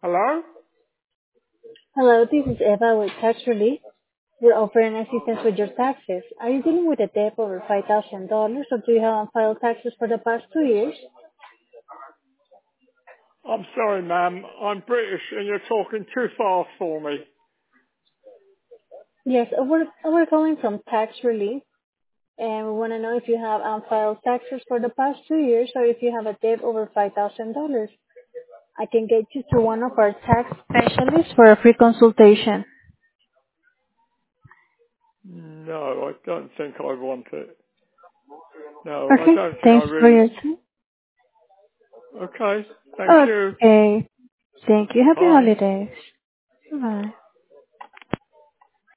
Hello? Hello, this is Eva with Tax Relief. We're offering assistance with your taxes. Are you dealing with a debt over $5,000 or do you have unfiled taxes for the past 2 years? I'm sorry, ma'am. I'm British and you're talking too fast for me. Yes, we're calling from Tax Relief and we want to know if you have unfiled taxes for the past 2 years or if you have a debt over $5,000. I can get you to one of our tax specialists for a free consultation. No, I don't think I want it. No, I Okay, don't think I thanks for really... your time. Okay, thank you. Okay, thank you. Happy Bye. holidays. Bye.